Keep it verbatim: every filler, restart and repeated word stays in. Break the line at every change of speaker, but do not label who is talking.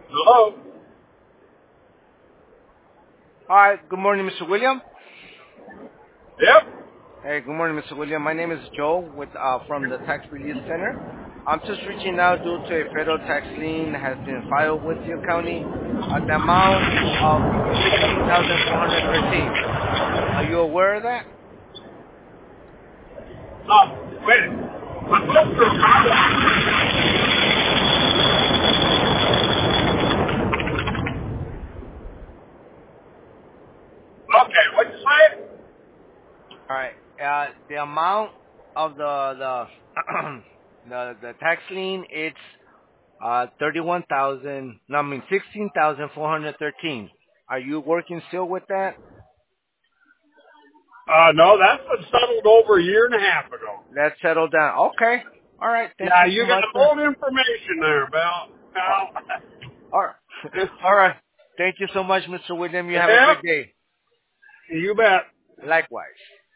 Hello?
Hi, good morning, Mister William.
Yep.
Hey, good morning, Mister William. My name is Joe with uh, from the Tax Relief Center. I'm just reaching out due to a federal tax lien has been filed with your county at the amount of sixteen thousand four hundred thirteen. Are you aware of that?
Uh, wait a minute. I'm going through a problem. Okay, what'd you say?
All right. Uh, the amount of the the the, the tax lien it's uh thirty-one thousand. No, I mean sixteen thousand four hundred thirteen. Are you working still with that?
Uh, no, that's been settled over a year and a half ago.
Let's settle down. Okay. All right. Thank
Yeah,
you so
you got
much, sir.
old information there, Bell.
Uh,
Pal.
all right. All right. Thank you so much, Mister William. You have a
Yep,
good day.
you bet.
Likewise.